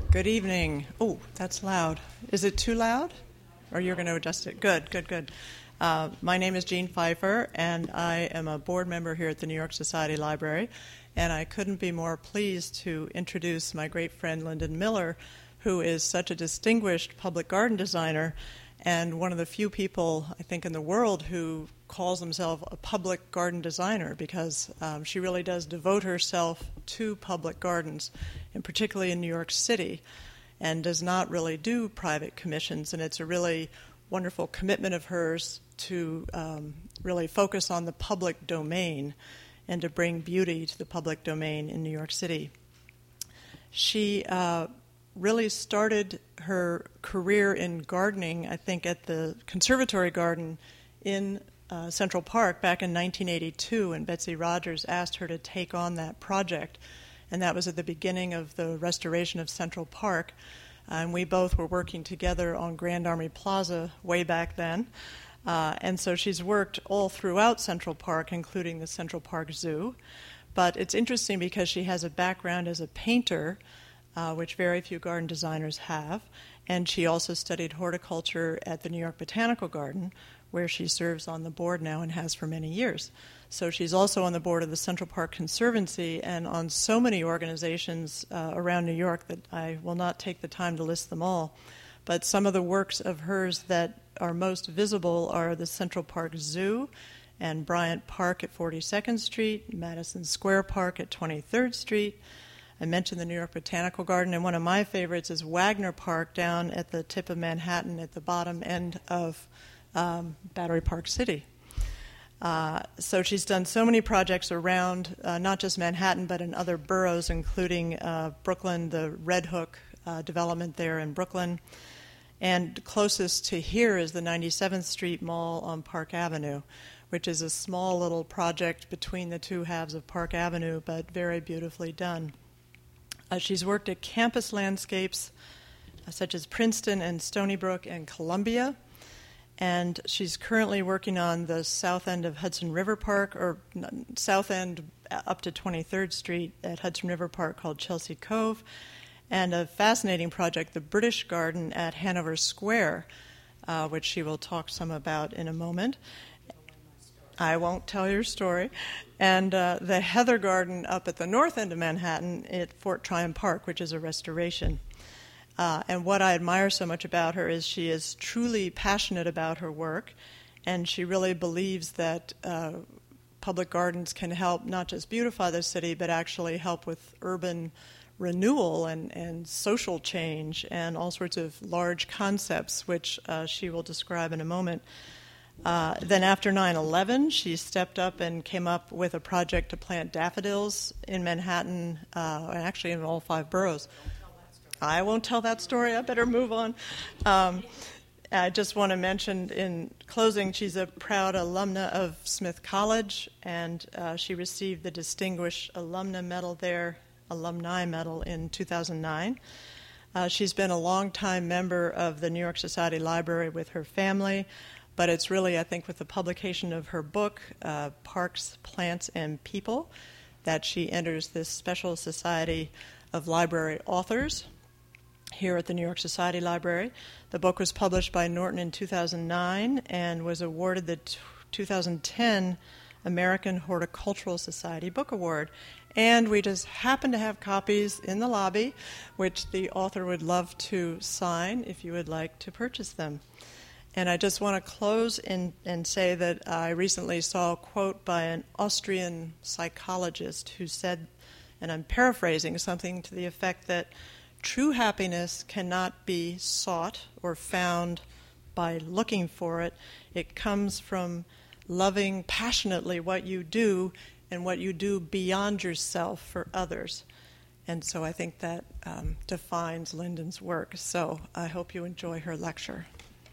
Good evening. Oh, that's loud. Is it too loud? Or you're going to adjust it? Good, good, good. My name is Jean Pfeiffer, and I am a board member here at the New York Society Library. And I couldn't be more pleased to introduce my great friend Lyndon Miller, who is such a distinguished public garden designer and one of the few people, I think, in the world who calls himself a public garden designer, because she really does devote herself to public gardens, and particularly in New York City, and does not really do private commissions. And it's a really wonderful commitment of hers to really focus on the public domain and to bring beauty to the public domain in New York City. She really started her career in gardening, I think, at the Conservatory Garden in Central Park back in 1982, and Betsy Rogers asked her to take on that project. And that was at the beginning of the restoration of Central Park. And we both were working together on Grand Army Plaza way back then. And so she's worked all throughout Central Park, including the Central Park Zoo. But it's interesting because she has a background as a painter, which very few garden designers have. And she also studied horticulture at the New York Botanical Garden, where she serves on the board now and has for many years. So she's also on the board of the Central Park Conservancy and on so many organizations around New York that I will not take the time to list them all. But some of the works of hers that are most visible are the Central Park Zoo and Bryant Park at 42nd Street, Madison Square Park at 23rd Street. I mentioned the New York Botanical Garden, and one of my favorites is Wagner Park down at the tip of Manhattan at the bottom end of Battery Park City. So she's done so many projects around not just Manhattan, but in other boroughs, including Brooklyn, the Red Hook development there in Brooklyn. And closest to here is the 97th Street Mall on Park Avenue, which is a small little project between the two halves of Park Avenue, but very beautifully done. She's worked at campus landscapes such as Princeton and Stony Brook and Columbia. And she's currently working on the south end of Hudson River Park, or south end up to 23rd Street at Hudson River Park, called Chelsea Cove, and a fascinating project, the British Garden at Hanover Square, which she will talk some about in a moment. I won't tell your story. And the Heather Garden up at the north end of Manhattan at Fort Tryon Park, which is a restoration. And what I admire so much about her is she is truly passionate about her work, and she really believes that public gardens can help not just beautify the city, but actually help with urban renewal and social change and all sorts of large concepts, which she will describe in a moment. Then after 9/11, she stepped up and came up with a project to plant daffodils in Manhattan, and actually in all 5 boroughs. I won't tell that story. I better move on. I just want to mention in closing, she's a proud alumna of Smith College, and she received the Distinguished Alumni Medal in 2009. She's been a longtime member of the New York Society Library with her family, but it's really, I think, with the publication of her book, Parks, Plants, and People, that she enters this special society of library authors here at the New York Society Library. The book was published by Norton in 2009 and was awarded the 2010 American Horticultural Society Book Award. And we just happen to have copies in the lobby, which the author would love to sign if you would like to purchase them. And I just want to close and say that I recently saw a quote by an Austrian psychologist who said, and I'm paraphrasing, something to the effect that true happiness cannot be sought or found by looking for it. It comes from loving passionately what you do and what you do beyond yourself for others. And so I think that defines Lyndon's work. So I hope you enjoy her lecture.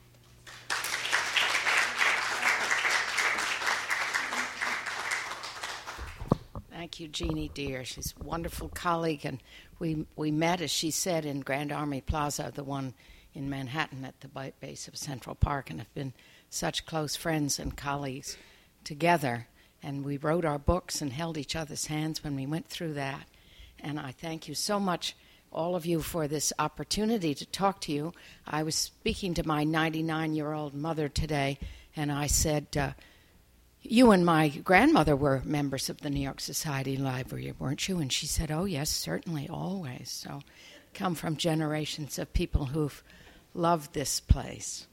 Thank you, Jeannie, dear. She's a wonderful colleague, and we met, as she said, in Grand Army Plaza, the one in Manhattan at the base of Central Park, and have been such close friends and colleagues together. And we wrote our books and held each other's hands when we went through that. And I thank you so much all of you for this opportunity to talk to you. I was speaking to my 99-year-old mother today, and I said, you and my grandmother were members of the New York Society Library, weren't you? And she said, oh, yes, certainly, always. So come from generations of people who've loved this place.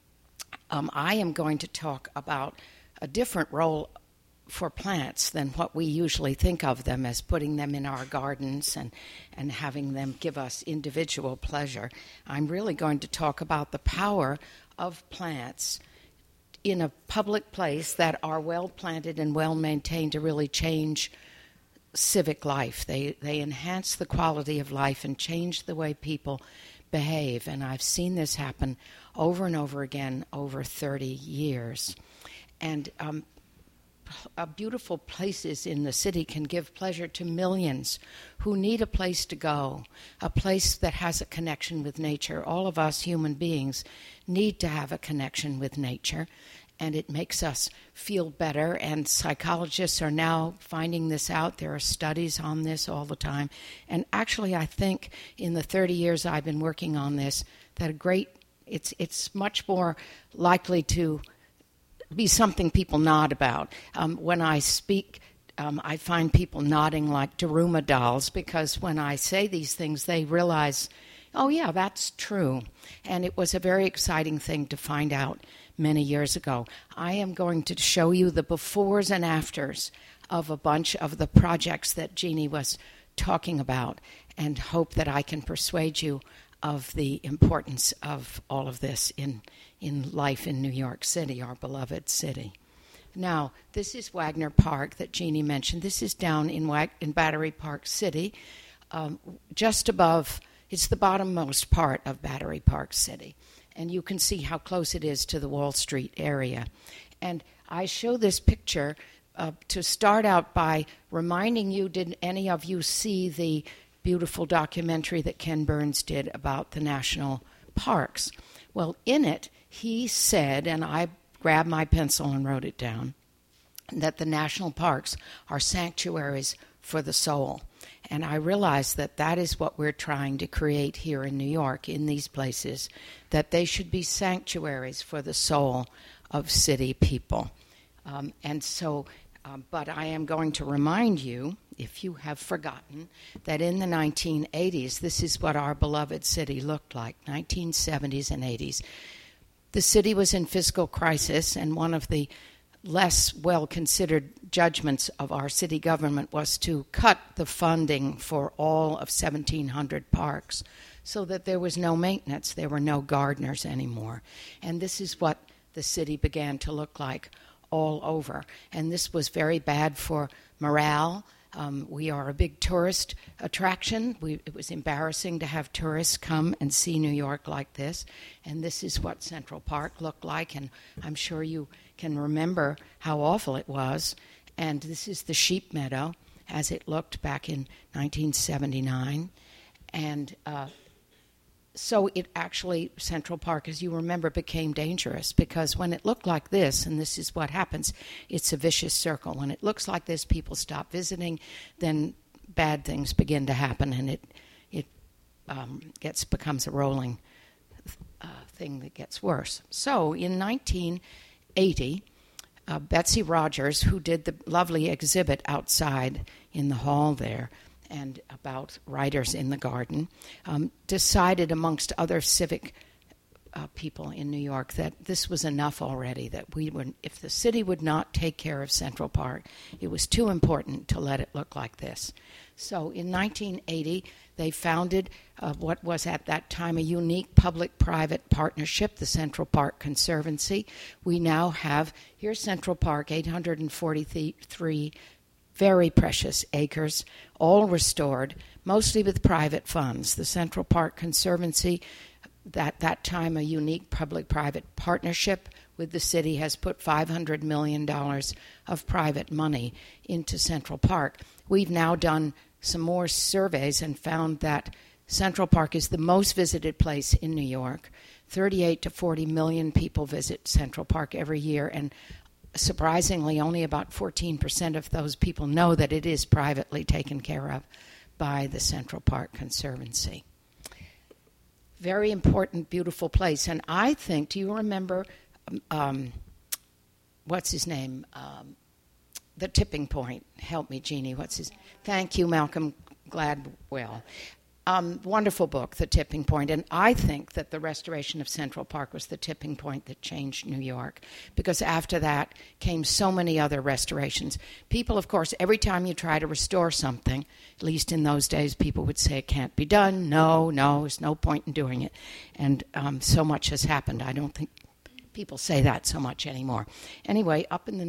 I am going to talk about a different role for plants than what we usually think of them as, putting them in our gardens and having them give us individual pleasure. I'm really going to talk about the power of plants in a public place that are well planted and well maintained to really change civic life. They enhance the quality of life and change the way people behave. And I've seen this happen over and over again over 30 years. And beautiful places in the city can give pleasure to millions who need a place to go, a place that has a connection with nature. All of us human beings need to have a connection with nature, and it makes us feel better, and psychologists are now finding this out. There are studies on this all the time. And actually, I think in the 30 years I've been working on this, that it's much more likely to be something people nod about. When I speak, I find people nodding like Daruma dolls, because when I say these things, they realize, oh, yeah, that's true. And it was a very exciting thing to find out many years ago. I am going to show you the befores and afters of a bunch of the projects that Jeannie was talking about, and hope that I can persuade you of the importance of all of this in life in New York City, our beloved city. Now, this is Wagner Park that Jeannie mentioned. This is down in Battery Park City, just above, it's the bottommost part of Battery Park City. And you can see how close it is to the Wall Street area. And I show this picture to start out by reminding you, did any of you see the beautiful documentary that Ken Burns did about the national parks? Well, in it, he said, and I grabbed my pencil and wrote it down, that the national parks are sanctuaries for the soul. And I realized that that is what we're trying to create here in New York, in these places, that they should be sanctuaries for the soul of city people. But I am going to remind you, if you have forgotten, that in the 1980s, this is what our beloved city looked like, 1970s and 80s. The city was in fiscal crisis, and one of the less well-considered judgments of our city government was to cut the funding for all of 1,700 parks so that there was no maintenance, there were no gardeners anymore. And this is what the city began to look like all over. And this was very bad for morale. We are a big tourist attraction. It was embarrassing to have tourists come and see New York like this. And this is what Central Park looked like. And I'm sure you can remember how awful it was. And this is the sheep meadow as it looked back in 1979. And so it actually, Central Park, as you remember, became dangerous, because when it looked like this, and this is what happens, it's a vicious circle. When it looks like this, people stop visiting, then bad things begin to happen, and it becomes a rolling thing that gets worse. So in 1980, Betsy Rogers, who did the lovely exhibit outside in the hall there, and about writers in the garden, decided, amongst other civic people in New York, that this was enough already, that if the city would not take care of Central Park, it was too important to let it look like this. So in 1980, they founded what was at that time a unique public-private partnership, the Central Park Conservancy. We now have, here's Central Park, 843 very precious acres, all restored, mostly with private funds. The Central Park Conservancy, that time a unique public-private partnership with the city, has put $500 million of private money into Central Park. We've now done some more surveys and found that Central Park is the most visited place in New York. 38 to 40 million people visit Central Park every year, and surprisingly, only about 14% of those people know that it is privately taken care of by the Central Park Conservancy. Very important, beautiful place. And I think, do you remember, what's his name? The Tipping Point. Help me, Jeannie. Thank you, Malcolm Gladwell. Wonderful book, The Tipping Point. And I think that the restoration of Central Park was the tipping point that changed New York, because after that came so many other restorations. People, of course, every time you try to restore something, at least in those days, people would say it can't be done. No, there's no point in doing it. And so much has happened. I don't think people say that so much anymore. Anyway, up in the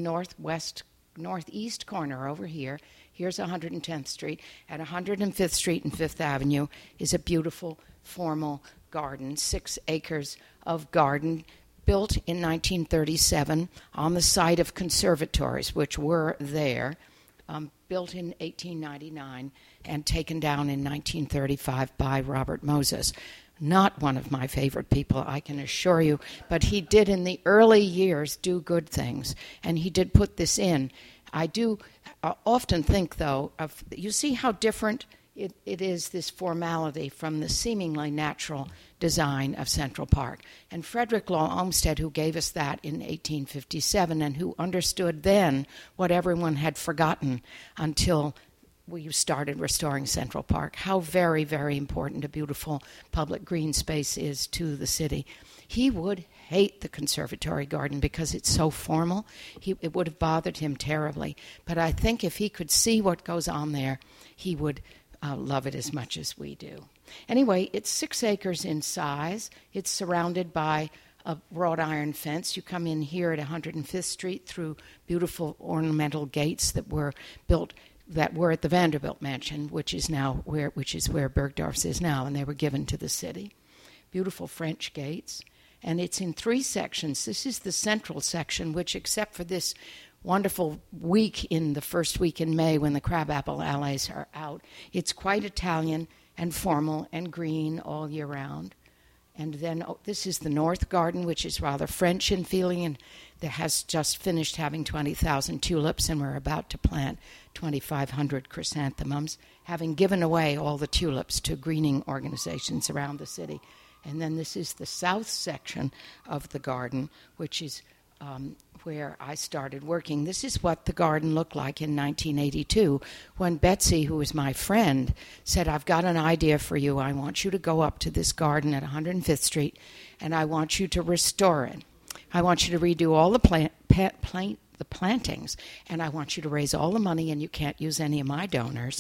northeast corner over here, here's 110th Street. At 105th Street and 5th Avenue is a beautiful, formal garden, 6 acres of garden, built in 1937 on the site of conservatories, which were there, built in 1899 and taken down in 1935 by Robert Moses. Not one of my favorite people, I can assure you, but he did in the early years do good things, and he did put this in. I do often think, though, you see how different it is, this formality, from the seemingly natural design of Central Park. And Frederick Law Olmsted, who gave us that in 1857 and who understood then what everyone had forgotten until we started restoring Central Park, how very, very important a beautiful public green space is to the city. He would hate the conservatory garden because it's so formal. It would have bothered him terribly. But I think if he could see what goes on there, he would love it as much as we do. Anyway, it's 6 acres in size. It's surrounded by a wrought iron fence. You come in here at 105th Street through beautiful ornamental gates that were built, that were at the Vanderbilt Mansion, which is where Bergdorf's is now, and they were given to the city. Beautiful French gates. And it's in 3 sections. This is the central section, which, except for this wonderful week in the first week in May when the crabapple alleys are out, it's quite Italian and formal and green all year round. And then this is the North Garden, which is rather French in feeling, and that has just finished having 20,000 tulips, and we're about to plant 2,500 chrysanthemums, having given away all the tulips to greening organizations around the city. And then this is the south section of the garden, which is where I started working. This is what the garden looked like in 1982 when Betsy, who was my friend, said, I've got an idea for you. I want you to go up to this garden at 105th Street, and I want you to restore it. I want you to redo all the plantings, and I want you to raise all the money, and you can't use any of my donors.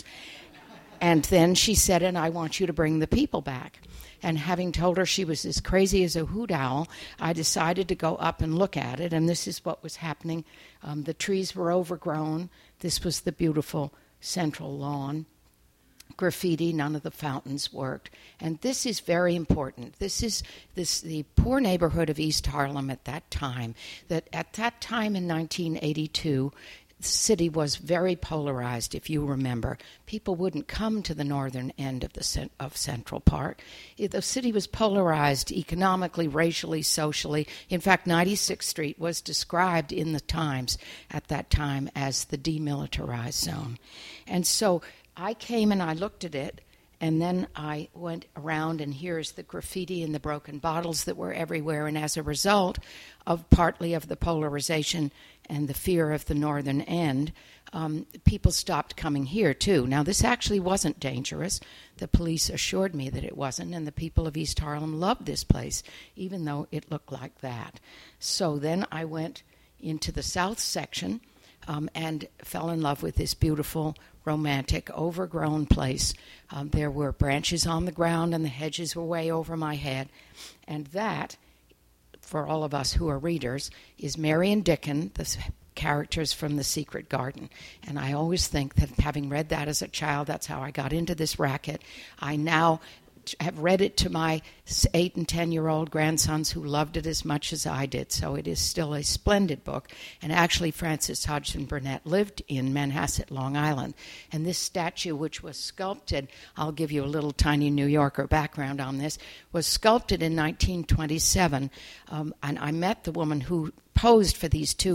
And then she said, and I want you to bring the people back. And having told her she was as crazy as a hoot owl, I decided to go up and look at it, and this is what was happening. The trees were overgrown. This was the beautiful central lawn. Graffiti, none of the fountains worked. And this is very important. This is the poor neighborhood of East Harlem at that time. That at that time in 1982, the city was very polarized, if you remember. People wouldn't come to the northern end of Central Park. The city was polarized economically, racially, socially. In fact, 96th Street was described in the Times at that time as the demilitarized zone. And so I came and I looked at it, and then I went around, and here's the graffiti and the broken bottles that were everywhere. And as a result of partly of the polarization and the fear of the northern end, people stopped coming here, too. Now, this actually wasn't dangerous. The police assured me that it wasn't, and the people of East Harlem loved this place, even though it looked like that. So then I went into the south section and fell in love with this beautiful, romantic, overgrown place. There were branches on the ground, and the hedges were way over my head. And that, for all of us who are readers, is Mary and Dickon, the characters from The Secret Garden. And I always think that having read that as a child, that's how I got into this racket. I now have read it to my 8 and 10-year-old grandsons who loved it as much as I did. So it is still a splendid book. And actually, Frances Hodgson Burnett lived in Manhasset, Long Island. And this statue, which was sculpted, I'll give you a little tiny New Yorker background on this, was sculpted in 1927. And I met the woman who posed for these 2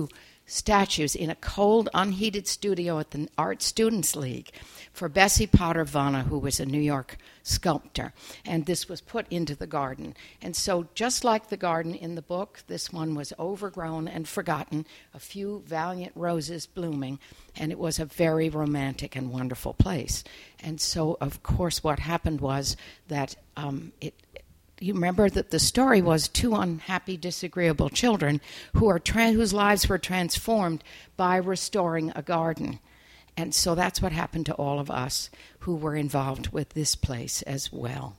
statues in a cold, unheated studio at the Art Students League for Bessie Potter Vanna, who was a New York sculptor. And this was put into the garden. And so just like the garden in the book, this one was overgrown and forgotten, a few valiant roses blooming, and it was a very romantic and wonderful place. And so, of course, what happened was that you remember that the story was two unhappy, disagreeable children whose lives were transformed by restoring a garden. And so that's what happened to all of us who were involved with this place as well.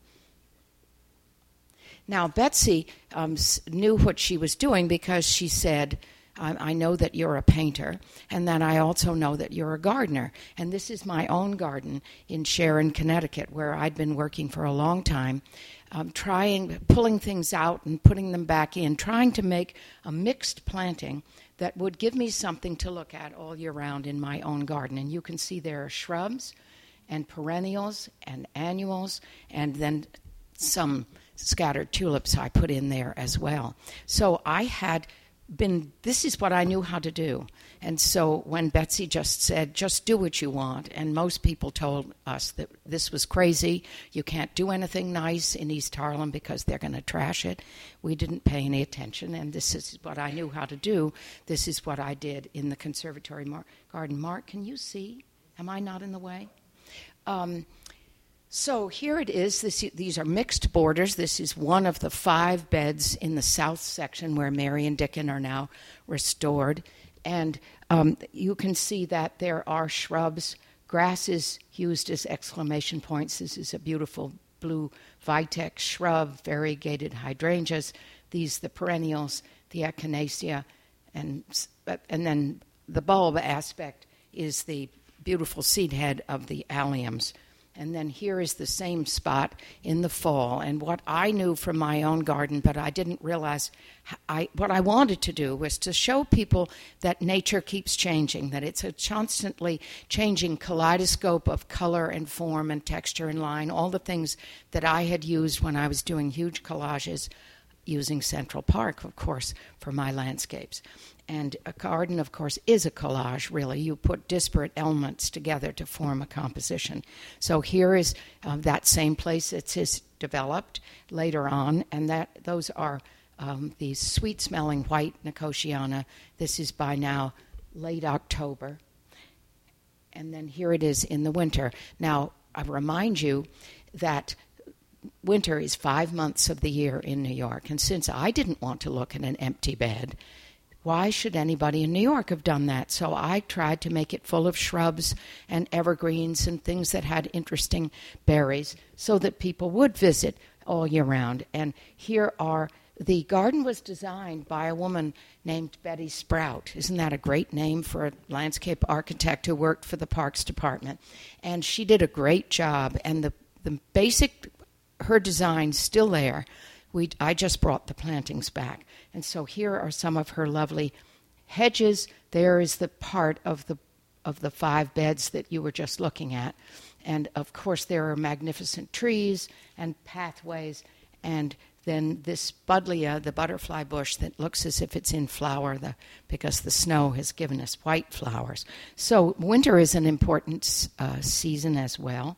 Now, Betsy knew what she was doing because she said, I know that you're a painter, and then I also know that you're a gardener. And this is my own garden in Sharon, Connecticut, where I'd been working for a long time, pulling things out and putting them back in, trying to make a mixed planting that would give me something to look at all year round in my own garden. And you can see there are shrubs and perennials and annuals, and then some scattered tulips I put in there as well. So this is what I knew how to do. And so when Betsy just said, just do what you want, and most people told us that this was crazy, you can't do anything nice in East Harlem because they're going to trash it, we didn't pay any attention, and this is what I knew how to do. This is what I did in the conservatory garden. Mark, can you see? Am I not in the way? So here it is. These are mixed borders. This is one of the 5 beds in the south section where Mary and Dickon are now restored. And you can see that there are shrubs, grasses used as exclamation points. This is a beautiful blue vitex shrub, variegated hydrangeas. These the perennials, the echinacea, and then the bulb aspect is the beautiful seed head of the alliums. And then here is the same spot in the fall. And what I knew from my own garden, but I didn't realize, what I wanted to do was to show people that nature keeps changing, that it's a constantly changing kaleidoscope of color and form and texture and line, all the things that I had used when I was doing huge collages using Central Park, of course, for my landscapes. And a garden, of course, is a collage, really. You put disparate elements together to form a composition. So here is that same place that is developed later on, and those are these sweet-smelling white Nicotiana. This is by now late October. And then here it is in the winter. Now, I remind you that winter is 5 months of the year in New York, and since I didn't want to look at an empty bed, why should anybody in New York have done that? So I tried to make it full of shrubs and evergreens and things that had interesting berries so that people would visit all year round. And the garden was designed by a woman named Betty Sprout. Isn't that a great name for a landscape architect who worked for the Parks Department? And she did a great job. And the basic, her design's still there. I just brought the plantings back. And so here are some of her lovely hedges. There is the part of the 5 beds that you were just looking at. And, of course, there are magnificent trees and pathways. And then this buddleia, the butterfly bush that looks as if it's in flower because the snow has given us white flowers. So winter is an important season as well.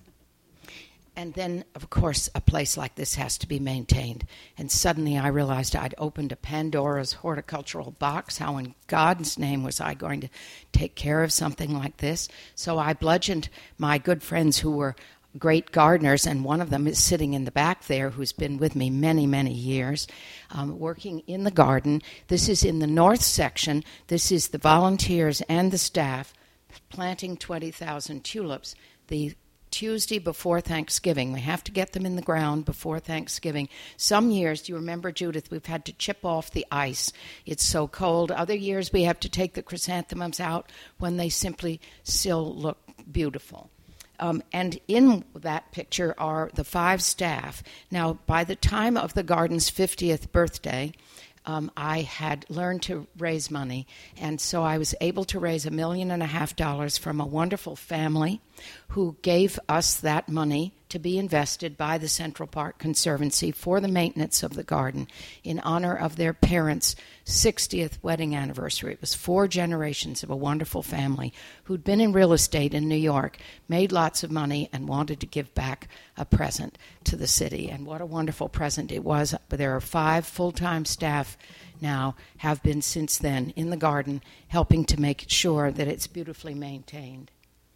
And then, of course, a place like this has to be maintained. And suddenly I realized I'd opened a Pandora's horticultural box. How in God's name was I going to take care of something like this? So I bludgeoned my good friends who were great gardeners, and one of them is sitting in the back there who's been with me many, many years, working in the garden. This is in the north section. This is the volunteers and the staff planting 20,000 tulips. The Tuesday before Thanksgiving. We have to get them in the ground before Thanksgiving. Some years, do you remember, Judith, we've had to chip off the ice. It's so cold. Other years, we have to take the chrysanthemums out when they simply still look beautiful. And in that picture are the 5 staff. Now, by the time of the garden's 50th birthday, I had learned to raise money, and so I was able to raise $1.5 million from a wonderful family who gave us that money to be invested by the Central Park Conservancy for the maintenance of the garden in honor of their parents' 60th wedding anniversary. It was 4 generations of a wonderful family who'd been in real estate in New York, made lots of money, and wanted to give back a present to the city. And what a wonderful present it was. But there are 5 full-time staff now, have been since then in the garden, helping to make sure that it's beautifully maintained.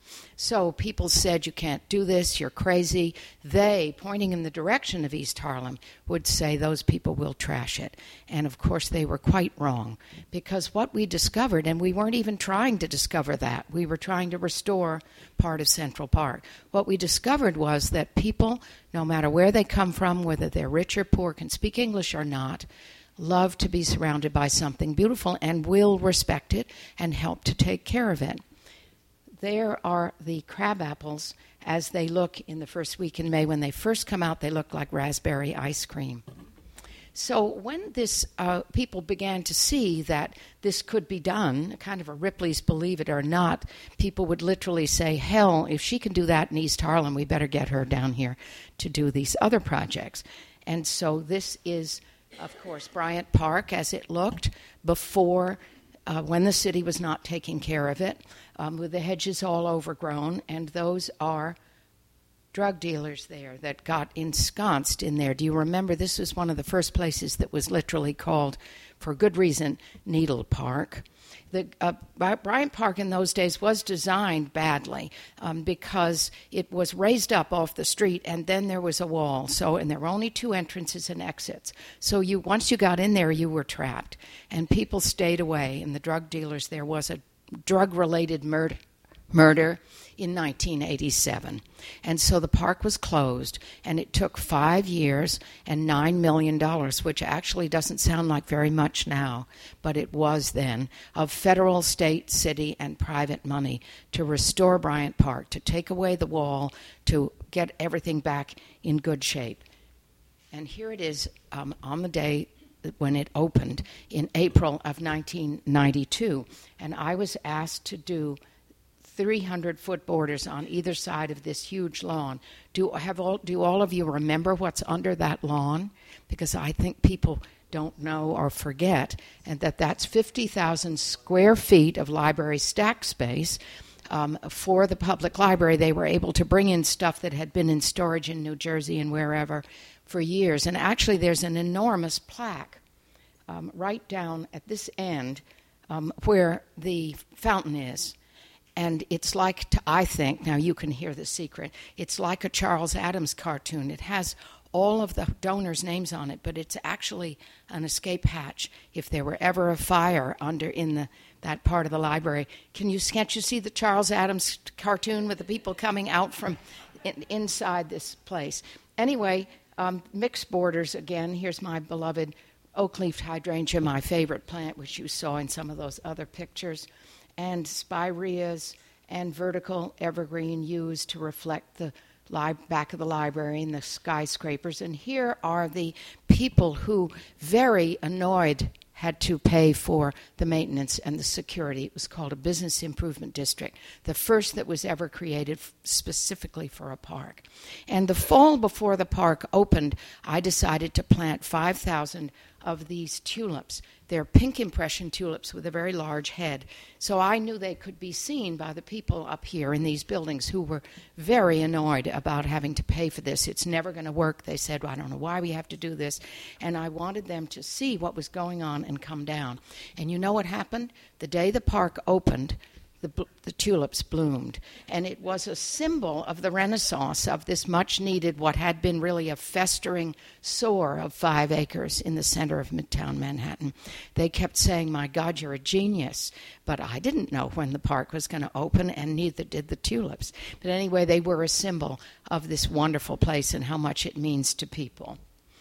So people said, you can't do this, you're crazy. They, pointing in the direction of East Harlem, would say those people will trash it. And of course they were quite wrong, because what we discovered, and we weren't even trying to discover that, we were trying to restore part of Central Park. What we discovered was that people, no matter where they come from, whether they're rich or poor, can speak English or not, love to be surrounded by something beautiful and will respect it and help to take care of it. There are the crab apples as they look in the first week in May. When they first come out, they look like raspberry ice cream. So when this people began to see that this could be done, kind of a Ripley's Believe It or Not, people would literally say, hell, if she can do that in East Harlem, we better get her down here to do these other projects. And so this is, of course, Bryant Park as it looked before, when the city was not taking care of it, with the hedges all overgrown, and those are drug dealers there that got ensconced in there. Do you remember this was one of the first places that was literally called, for good reason, Needle Park? The Bryant Park in those days was designed badly because it was raised up off the street, and then there was a wall. And there were only 2 entrances and exits. So once you got in there, you were trapped, and people stayed away. And the drug dealers, there was a drug-related murder in 1987. And so the park was closed, and it took 5 years and $9 million, which actually doesn't sound like very much now, but it was then, of federal, state, city, and private money to restore Bryant Park, to take away the wall, to get everything back in good shape. And here it is on the day when it opened in April of 1992, and I was asked to do 300-foot borders on either side of this huge lawn. Do all of you remember what's under that lawn? Because I think people don't know or forget, and that's 50,000 square feet of library stack space. For the public library, they were able to bring in stuff that had been in storage in New Jersey and wherever for years. And actually, there's an enormous plaque right down at this end where the fountain is. And it's like, I think, now you can hear the secret, it's like a Charles Addams cartoon. It has all of the donors' names on it, but it's actually an escape hatch if there were ever a fire in that part of the library. Can't you see the Charles Addams cartoon with the people coming out from inside this place? Anyway, mixed borders again. Here's my beloved oak-leaf hydrangea, my favorite plant, which you saw in some of those other pictures, and spireas and vertical evergreen yews to reflect the back of the library and the skyscrapers. And here are the people who, very annoyed, had to pay for the maintenance and the security. It was called a business improvement district, the first that was ever created specifically for a park. And the fall before the park opened, I decided to plant 5,000 of these tulips. They're pink impression tulips with a very large head. So I knew they could be seen by the people up here in these buildings who were very annoyed about having to pay for this. It's never going to work. They said, well, I don't know why we have to do this. And I wanted them to see what was going on and come down. And you know what happened? The day the park opened, the tulips bloomed. And it was a symbol of the Renaissance, of this much-needed, what had been really a festering sore of 5 acres in the center of Midtown Manhattan. They kept saying, my God, you're a genius. But I didn't know when the park was going to open, and neither did the tulips. But anyway, they were a symbol of this wonderful place and how much it means to people.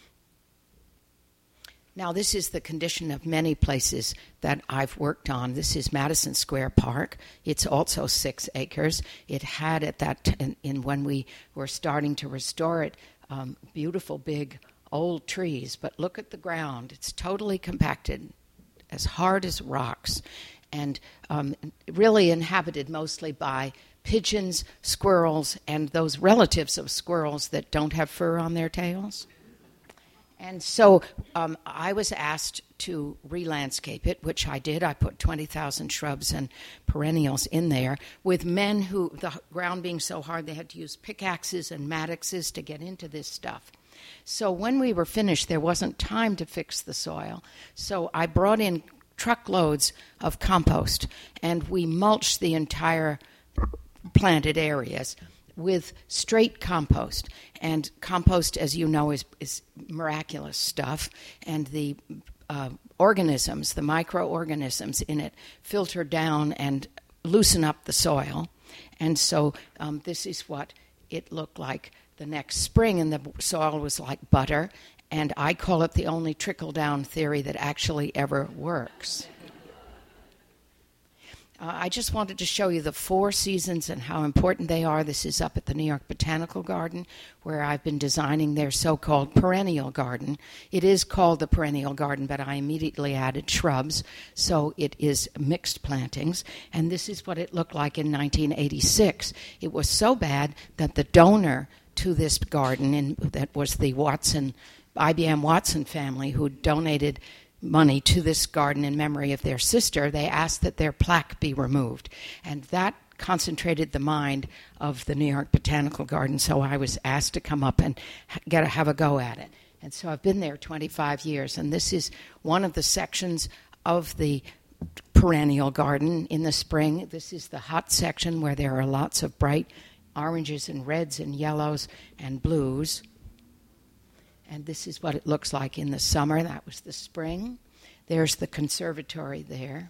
Now, this is the condition of many places that I've worked on. This is Madison Square Park. It's also 6 acres. It had at that when we were starting to restore it, beautiful big old trees. But look at the ground. It's totally compacted, as hard as rocks, and really inhabited mostly by pigeons, squirrels, and those relatives of squirrels that don't have fur on their tails. And so I was asked to re-landscape it, which I did. I put 20,000 shrubs and perennials in there with men who, the ground being so hard, they had to use pickaxes and mattocks to get into this stuff. So when we were finished, there wasn't time to fix the soil. So I brought in truckloads of compost, and we mulched the entire planted areas with straight compost. And compost, as you know, is miraculous stuff. And the organisms, the microorganisms in it, filter down and loosen up the soil. And so this is what it looked like the next spring, and the soil was like butter. And I call it the only trickle-down theory that actually ever works. I just wanted to show you the 4 seasons and how important they are. This is up at the New York Botanical Garden, where I've been designing their so-called perennial garden. It is called the perennial garden, but I immediately added shrubs, so it is mixed plantings. And this is what it looked like in 1986. It was so bad that the donor to this garden, that was the IBM Watson family, who donated money to this garden in memory of their sister, they asked that their plaque be removed. And that concentrated the mind of the New York Botanical Garden, so I was asked to come up and have a go at it. And so I've been there 25 years, and this is one of the sections of the perennial garden in the spring. This is the hot section where there are lots of bright oranges and reds and yellows and blues. And this is what it looks like in the summer. That was the spring. There's the conservatory there.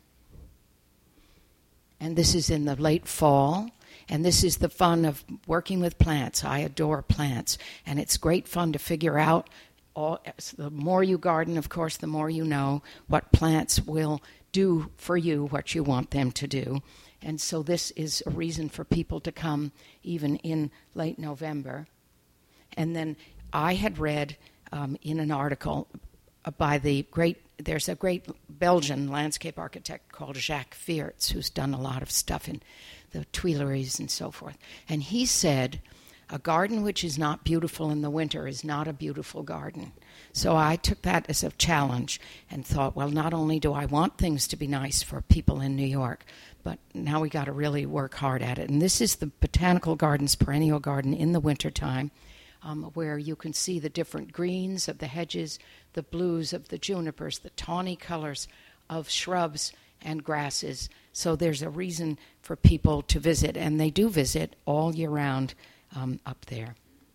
And this is in the late fall. And this is the fun of working with plants. I adore plants. And it's great fun to figure out, the more you garden, of course, the more you know what plants will do for you what you want them to do. And so this is a reason for people to come even in late November. And then I had read in an article by there's a great Belgian landscape architect called Jacques Vierts, who's done a lot of stuff in the Tuileries and so forth. And he said, a garden which is not beautiful in the winter is not a beautiful garden. So I took that as a challenge and thought, well, not only do I want things to be nice for people in New York, but now we got to really work hard at it. And this is the Botanical Gardens perennial garden in the wintertime, where you can see the different greens of the hedges, the blues of the junipers, the tawny colors of shrubs and grasses. So there's a reason for people to visit, and they do visit all year round up there.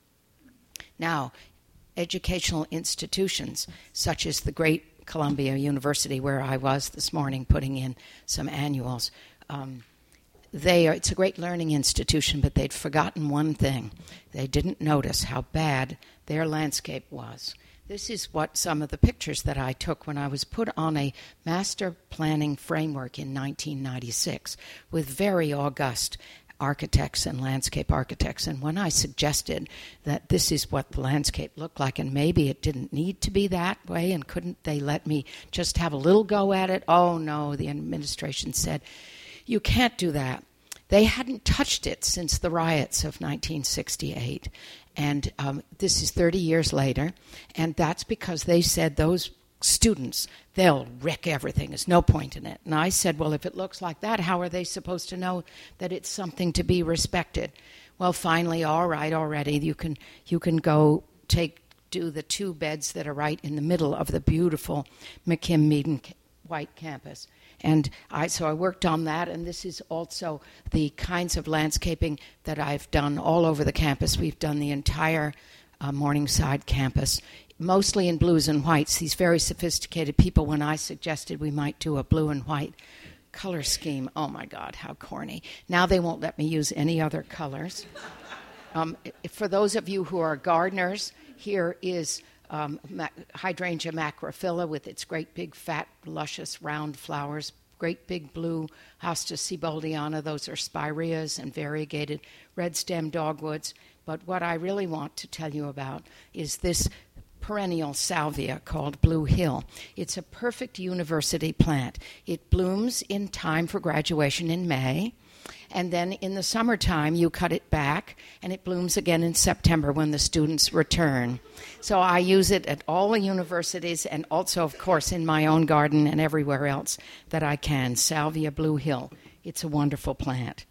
Now, educational institutions such as the great Columbia University, where I was this morning putting in some annuals, it's a great learning institution, but they'd forgotten one thing. They didn't notice how bad their landscape was. This is what some of the pictures that I took when I was put on a master planning framework in 1996 with very august architects and landscape architects. And when I suggested that this is what the landscape looked like and maybe it didn't need to be that way and couldn't they let me just have a little go at it? Oh, no, the administration said, you can't do that. They hadn't touched it since the riots of 1968. And this is 30 years later. And that's because they said those students, they'll wreck everything. There's no point in it. And I said, well, if it looks like that, how are they supposed to know that it's something to be respected? Well, finally, all right, already, you can go do the 2 beds that are right in the middle of the beautiful McKim-Meaden White campus. And so I worked on that, and this is also the kinds of landscaping that I've done all over the campus. We've done the entire Morningside campus, mostly in blues and whites. These very sophisticated people, when I suggested we might do a blue and white color scheme, oh my God, how corny. Now they won't let me use any other colors. For those of you who are gardeners, here is Hydrangea macrophylla with its great big fat luscious round flowers, great big blue Hostas sieboldii. Those are spireas and variegated red stem dogwoods. But what I really want to tell you about is this perennial salvia called Blue Hill. It's a perfect university plant. It blooms in time for graduation in May. And then in the summertime, you cut it back, and it blooms again in September when the students return. So I use it at all the universities and also, of course, in my own garden and everywhere else that I can. Salvia Blue Hill. It's a wonderful plant.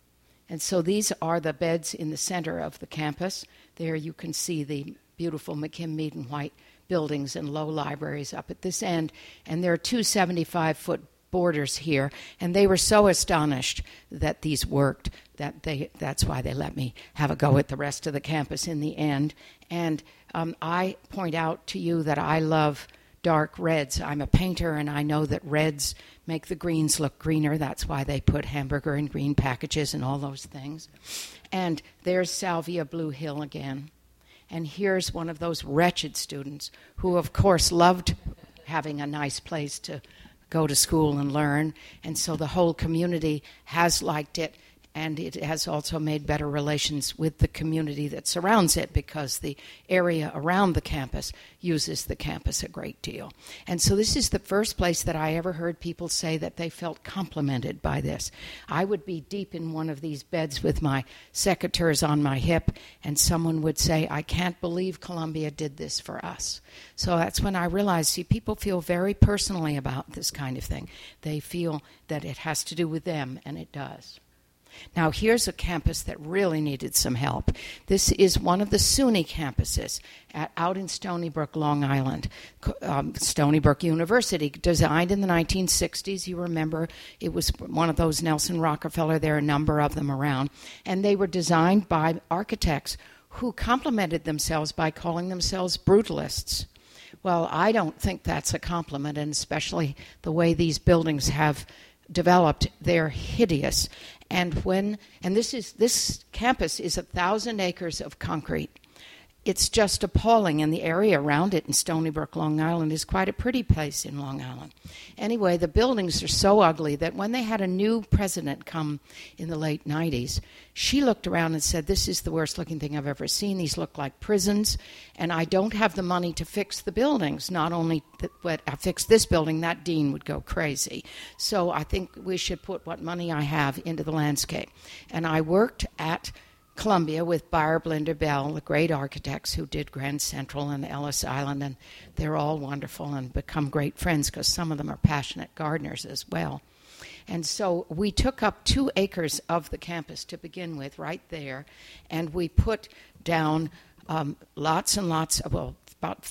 And so these are the beds in the center of the campus. There you can see the beautiful McKim, Mead, and White buildings and low libraries up at this end. And there are two 75-foot borders here, and they were so astonished that these worked that that's why they let me have a go at the rest of the campus in the end. And I point out to you that I love dark reds. I'm a painter, and I know that reds make the greens look greener. That's why they put hamburger and green packages and all those things. And there's Salvia Blue Hill again. And here's one of those wretched students who, of course, loved having a nice place to go to school and learn. And so the whole community has liked it, and it has also made better relations with the community that surrounds it because the area around the campus uses the campus a great deal. And so this is the first place that I ever heard people say that they felt complimented by this. I would be deep in one of these beds with my secateurs on my hip, and someone would say, "I can't believe Columbia did this for us." So that's when I realized, see, people feel very personally about this kind of thing. They feel that it has to do with them, and it does. Now, here's a campus that really needed some help. This is one of the SUNY campuses out in Stony Brook, Long Island. Stony Brook University, designed in the 1960s. You remember it was one of those Nelson Rockefeller. There are a number of them around. And they were designed by architects who complimented themselves by calling themselves brutalists. Well, I don't think that's a compliment, and especially the way these buildings have developed, they're hideous. And this campus is 1,000 acres of concrete. It's just appalling, and the area around it in Stony Brook, Long Island, is quite a pretty place in Long Island. Anyway, the buildings are so ugly that when they had a new president come in the late 90s, she looked around and said, "This is the worst looking thing I've ever seen. These look like prisons, and I don't have the money to fix the buildings. Not only but I fix this building, that dean would go crazy. So I think we should put what money I have into the landscape." And I worked at Columbia with Beyer Blinder Bell, the great architects who did Grand Central and Ellis Island, and they're all wonderful and become great friends because some of them are passionate gardeners as well. And so we took up 2 acres of the campus to begin with right there, and we put down lots and lots of, about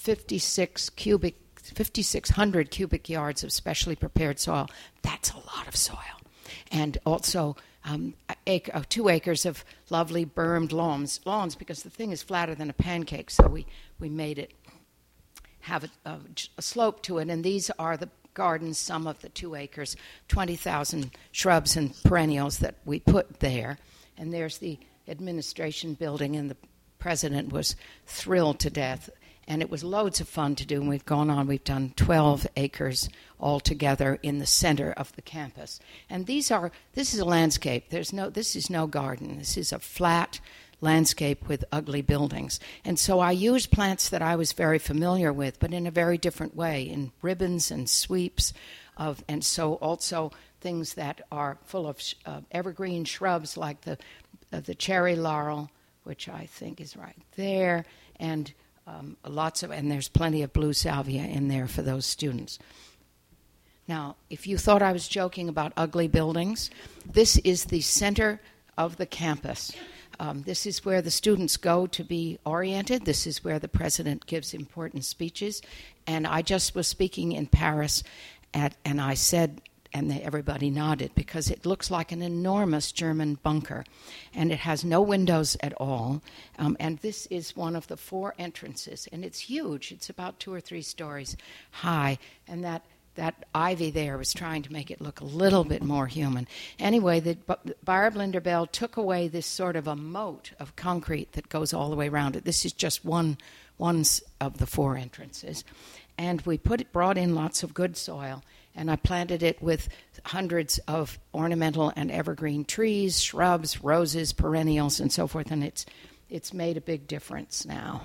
5,600 cubic yards of specially prepared soil. That's a lot of soil. And also 2 acres of lovely bermed lawns, because the thing is flatter than a pancake, so we made it have a slope to it. And these are the gardens, some of the 2 acres, 20,000 shrubs and perennials that we put there. And there's the administration building, and the president was thrilled to death. And it was loads of fun to do, and we've done 12 acres altogether in the center of the campus. And this is a landscape. This is no garden. This is a flat landscape with ugly buildings. And so I used plants that I was very familiar with, but in a very different way, in ribbons and sweeps, and so also things that are full of evergreen shrubs like the cherry laurel, which I think is right there, and and there's plenty of blue salvia in there for those students. Now, if you thought I was joking about ugly buildings, this is the center of the campus. This is where the students go to be oriented. This is where the president gives important speeches. And I just was speaking in Paris, and I said, and everybody nodded, because it looks like an enormous German bunker, and it has no windows at all. And this is one of the 4 entrances, and it's huge. It's about 2 or 3 stories high, and that ivy there was trying to make it look a little bit more human. Anyway, the Beyer Blinder Bell took away this sort of a moat of concrete that goes all the way around it. This is just one of the 4 entrances. And we brought in lots of good soil, and I planted it with hundreds of ornamental and evergreen trees, shrubs, roses, perennials, and so forth, and it's made a big difference now.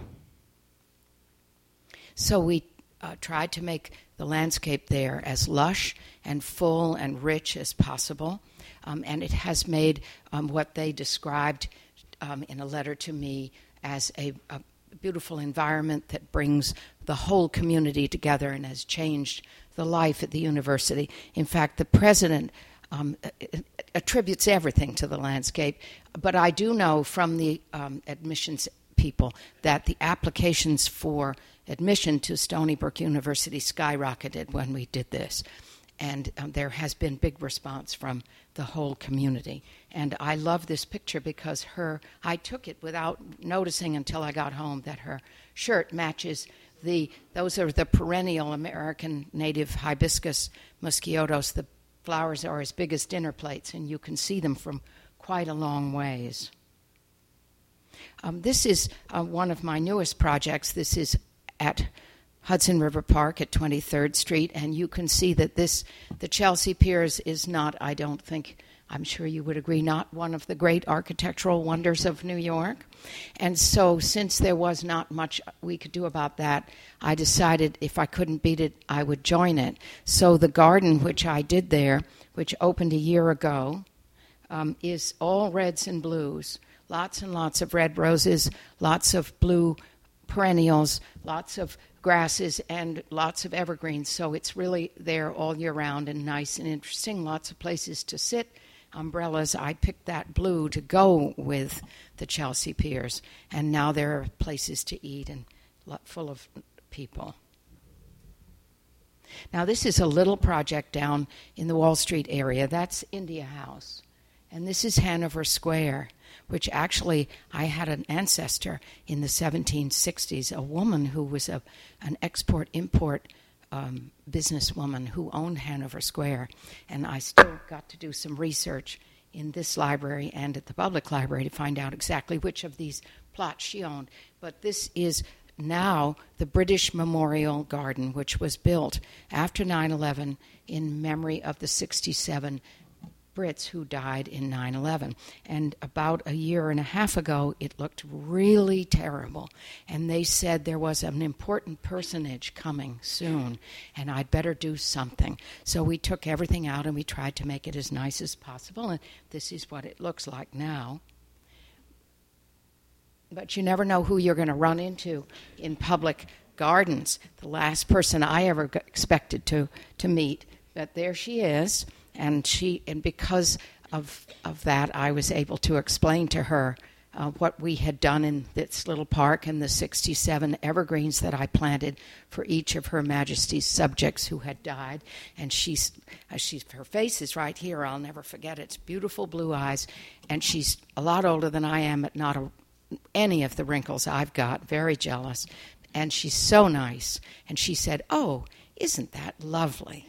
So we tried to make the landscape there as lush and full and rich as possible. and it has made what they described in a letter to me as a beautiful environment that brings the whole community together and has changed the life at the university. In fact, the president attributes everything to the landscape, but I do know from the admissions people that the applications for admission to Stony Brook University skyrocketed when we did this. And there has been big response from the whole community. And I love this picture because I took it without noticing until I got home that her shirt matches those are the perennial American native hibiscus mosquitoes. The flowers are as big as dinner plates, and you can see them from quite a long ways. This is one of my newest projects. This is at Hudson River Park at 23rd Street, and you can see that the Chelsea Piers is not, I don't think, I'm sure you would agree, not one of the great architectural wonders of New York. And so since there was not much we could do about that, I decided if I couldn't beat it, I would join it. So the garden which I did there, which opened a year ago, is all reds and blues, lots and lots of red roses, lots of blue perennials, lots of grasses, and lots of evergreens. So it's really there all year round and nice and interesting, lots of places to sit, umbrellas. I picked that blue to go with the Chelsea Piers, and now there are places to eat and full of people. Now this is a little project down in the Wall Street area. That's India House. And this is Hanover Square, which actually I had an ancestor in the 1760s, a woman who was an export-import businesswoman who owned Hanover Square. And I still got to do some research in this library and at the public library to find out exactly which of these plots she owned. But this is now the British Memorial Garden, which was built after 9/11 in memory of the 67 Brits who died in 9/11. And about a year and a half ago, it looked really terrible. And they said there was an important personage coming soon, and I'd better do something. So we took everything out and we tried to make it as nice as possible, and this is what it looks like now. But you never know who you're going to run into in public gardens. The last person I ever expected to meet, but there she is. And because of that, I was able to explain to her what we had done in this little park and the 67 evergreens that I planted for each of Her Majesty's subjects who had died. And her face is right here. I'll never forget it. It's beautiful blue eyes. And she's a lot older than I am, but not any of the wrinkles I've got. Very jealous. And she's so nice. And she said, "Oh, isn't that lovely?"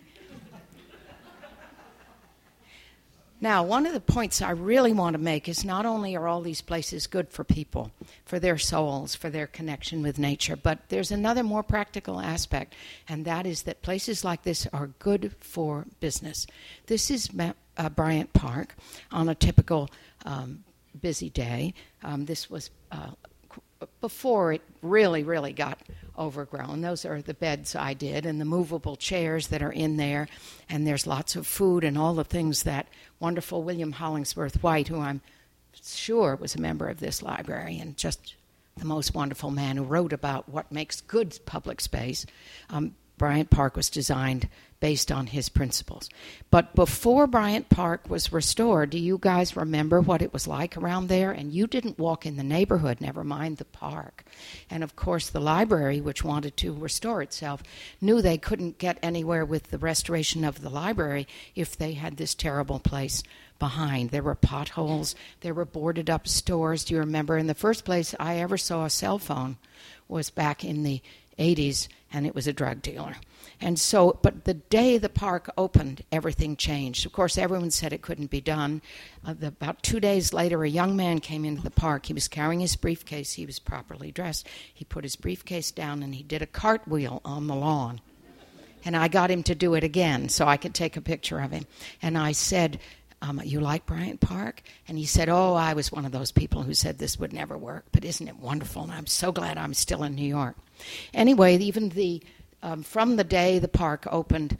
Now, one of the points I really want to make is not only are all these places good for people, for their souls, for their connection with nature, but there's another more practical aspect, and that is that places like this are good for business. This is Bryant Park on a typical busy day. This was before it really got overgrown. Those are the beds I did and the movable chairs that are in there, and there's lots of food and all the things that wonderful William Hollingsworth White, who I'm sure was a member of this library and just the most wonderful man who wrote about what makes good public space. Bryant Park was designed based on his principles. But before Bryant Park was restored, do you guys remember what it was like around there? And you didn't walk in the neighborhood, never mind the park. And of course the library, which wanted to restore itself, knew they couldn't get anywhere with the restoration of the library if they had this terrible place behind. There were potholes, there were boarded up stores. Do you remember? In the first place I ever saw a cell phone was back in the 80s, and it was a drug dealer. And so, but the day the park opened, everything changed. Of course, everyone said it couldn't be done. About 2 days later, a young man came into the park. He was carrying his briefcase. He was properly dressed. He put his briefcase down, and he did a cartwheel on the lawn. And I got him to do it again so I could take a picture of him. And I said, "You like Bryant Park?" And he said, "Oh, I was one of those people who said this would never work, but isn't it wonderful? And I'm so glad I'm still in New York." Anyway, even from the day the park opened,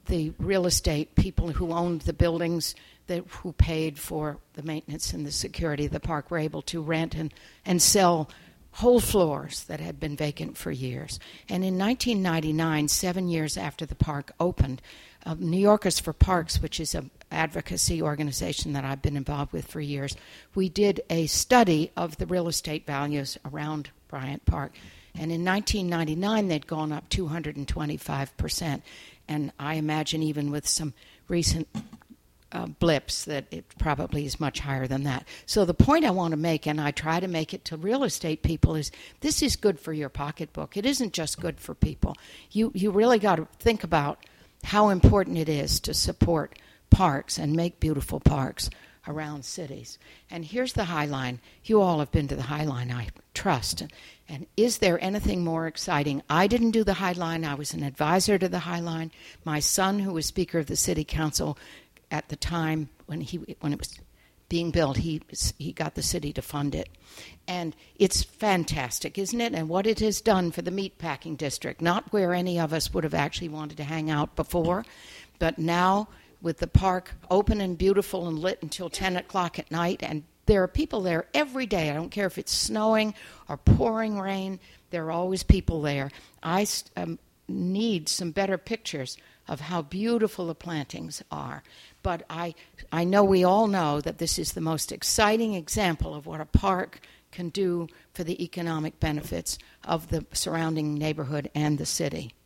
the real estate people who owned the buildings, who paid for the maintenance and the security of the park, were able to rent and sell whole floors that had been vacant for years. And in 1999, 7 years after the park opened, New Yorkers for Parks, which is an advocacy organization that I've been involved with for years, we did a study of the real estate values around Bryant Park. And in 1999, they'd gone up 225%. And I imagine even with some recent blips that it probably is much higher than that. So the point I want to make, and I try to make it to real estate people, is this is good for your pocketbook. It isn't just good for people. You really got to think about how important it is to support parks and make beautiful parks around cities. And here's the High Line. You all have been to the High Line, I trust. And is there anything more exciting? I didn't do the High Line. I was an advisor to the High Line. My son, who was Speaker of the City Council at the time when it was being built, he got the city to fund it. And it's fantastic, isn't it? And what it has done for the meatpacking district, not where any of us would have actually wanted to hang out before, but now with the park open and beautiful and lit until 10 o'clock at night, and there are people there every day. I don't care if it's snowing or pouring rain. There are always people there. I need some better pictures of how beautiful the plantings are. But I know we all know that this is the most exciting example of what a park can do for the economic benefits of the surrounding neighborhood and the city.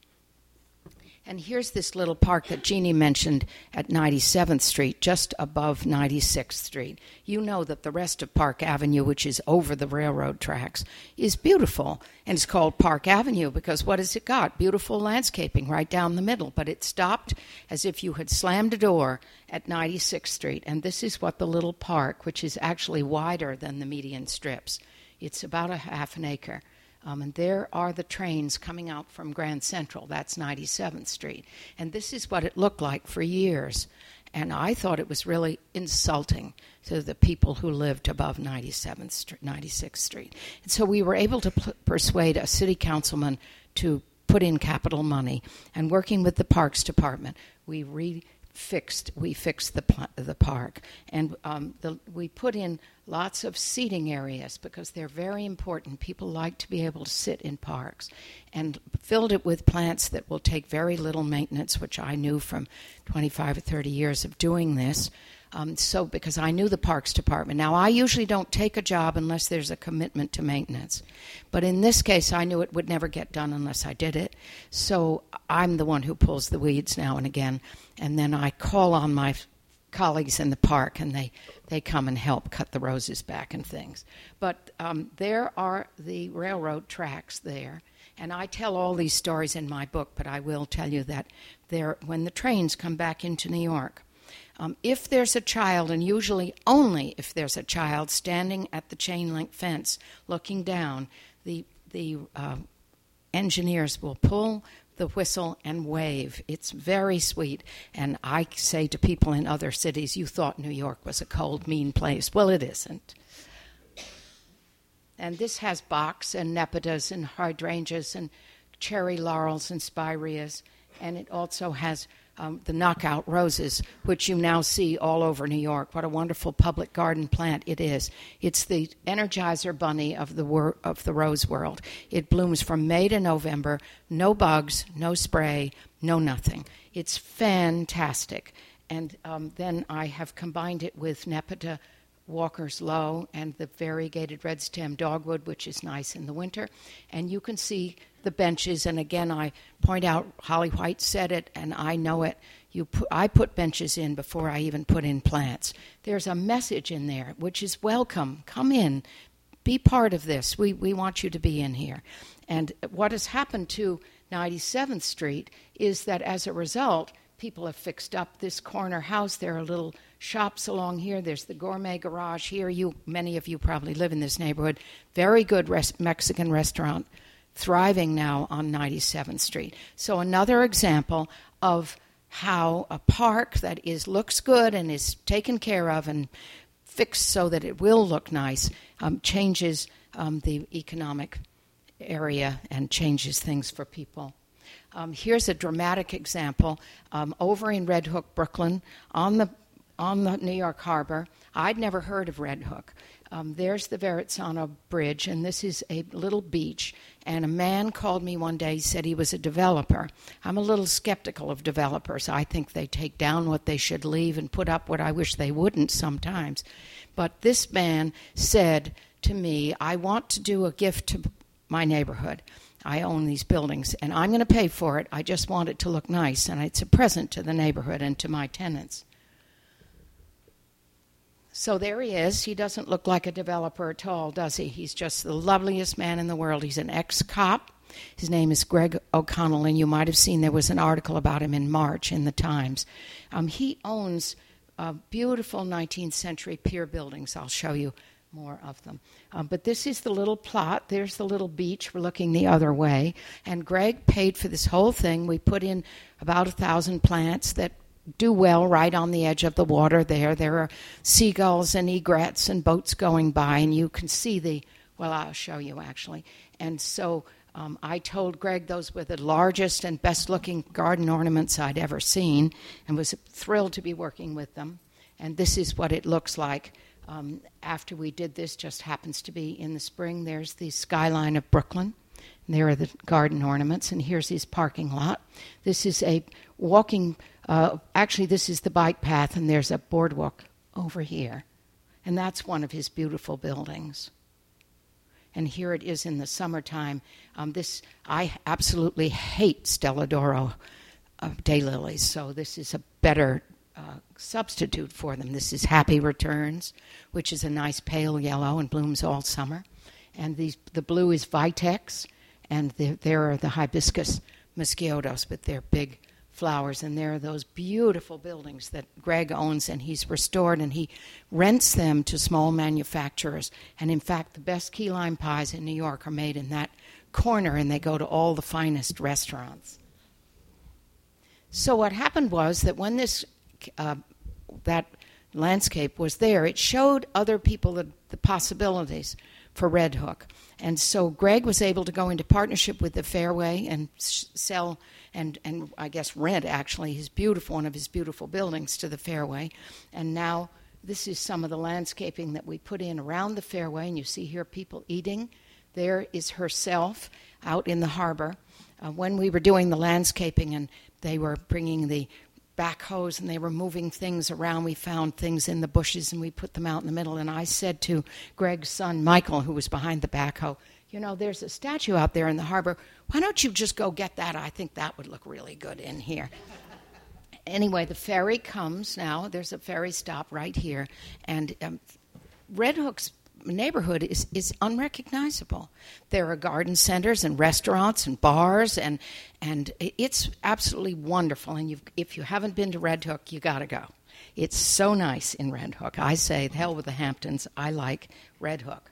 And here's this little park that Jeannie mentioned at 97th Street, just above 96th Street. You know that the rest of Park Avenue, which is over the railroad tracks, is beautiful. And it's called Park Avenue because what has it got? Beautiful landscaping right down the middle. But it stopped as if you had slammed a door at 96th Street. And this is what the little park, which is actually wider than the median strips. It's about a half an acre. And there are the trains coming out from Grand Central. That's 97th Street. And this is what it looked like for years. And I thought it was really insulting to the people who lived above 96th Street. And so we were able to persuade a city councilman to put in capital money. And working with the Parks Department, we fixed the park. And we put in lots of seating areas because they're very important. People like to be able to sit in parks, and filled it with plants that will take very little maintenance, which I knew from 25 or 30 years of doing this. So because I knew the Parks Department. Now, I usually don't take a job unless there's a commitment to maintenance. But in this case, I knew it would never get done unless I did it. So I'm the one who pulls the weeds now and again. And then I call on my colleagues in the park, and they come and help cut the roses back and things. But there are the railroad tracks there. And I tell all these stories in my book, but I will tell you that when the trains come back into New York, if there's a child, and usually only if there's a child standing at the chain link fence looking down, the engineers will pull the whistle and wave. It's very sweet. And I say to people in other cities, you thought New York was a cold, mean place. Well, it isn't. And this has box and nepidas and hydrangeas and cherry laurels and spireas. And it also has the knockout roses, which you now see all over New York. What a wonderful public garden plant it is. It's the Energizer bunny of the rose world. It blooms from May to November. No bugs, no spray, no nothing. It's fantastic. And then I have combined it with Nepeta Walker's Low and the variegated red stem dogwood, which is nice in the winter. And you can see the benches, and again, I point out, Holly White said it, and I know it. I put benches in before I even put in plants. There's a message in there, which is welcome. Come in. Be part of this. We want you to be in here. And what has happened to 97th Street is that as a result, people have fixed up this corner house. There are little shops along here. There's the Gourmet Garage here. Many of you probably live in this neighborhood. Very good Mexican restaurant, thriving now on 97th Street. So another example of how a park that looks good and is taken care of and fixed so that it will look nice changes the economic area and changes things for people. Here's a dramatic example. Over in Red Hook, Brooklyn, on the New York Harbor. I'd never heard of Red Hook. There's the Verrazzano Bridge, and this is a little beach. And a man called me one day, said he was a developer. I'm a little skeptical of developers. I think they take down what they should leave and put up what I wish they wouldn't sometimes. But this man said to me, I want to do a gift to my neighborhood. I own these buildings, and I'm going to pay for it. I just want it to look nice, and it's a present to the neighborhood and to my tenants. So there he is. He doesn't look like a developer at all, does he? He's just the loveliest man in the world. He's an ex-cop. His name is Greg O'Connell, and you might have seen there was an article about him in March in the Times. He owns beautiful 19th century pier buildings. I'll show you more of them. But this is the little plot. There's the little beach. We're looking the other way. And Greg paid for this whole thing. We put in about 1,000 plants that do well right on the edge of the water there. There are seagulls and egrets and boats going by, and you can see I'll show you actually. And so I told Greg those were the largest and best-looking garden ornaments I'd ever seen, and was thrilled to be working with them. And this is what it looks like after we did this. Just happens to be in the spring. There's the skyline of Brooklyn. And there are the garden ornaments, and here's his parking lot. This is a walking, actually this is the bike path, and there's a boardwalk over here. And that's one of his beautiful buildings. And here it is in the summertime. I absolutely hate Stella d'Oro daylilies, so this is a better substitute for them. This is Happy Returns, which is a nice pale yellow and blooms all summer. And the blue is Vitex, and there are the hibiscus mosquitoes, but they're big flowers. And there are those beautiful buildings that Greg owns, and he's restored, and he rents them to small manufacturers. And in fact, the best key lime pies in New York are made in that corner, and they go to all the finest restaurants. So what happened was that when that landscape was there, it showed other people the possibilities for Red Hook. And so Greg was able to go into partnership with the Fairway and sell and I guess rent actually one of his beautiful buildings to the Fairway. And now this is some of the landscaping that we put in around the Fairway, and you see here people eating. There is herself out in the harbor. When we were doing the landscaping and they were bringing the backhoes and they were moving things around, we found things in the bushes and we put them out in the middle. And I said to Greg's son, Michael, who was behind the backhoe, there's a statue out there in the harbor. Why don't you just go get that? I think that would look really good in here. Anyway, the ferry comes now. There's a ferry stop right here. And Red Hook's neighborhood is unrecognizable. There are garden centers and restaurants and bars, and it's absolutely wonderful. And if you haven't been to Red Hook, you got to go. It's so nice in Red Hook. I say, the hell with the Hamptons. I like Red Hook.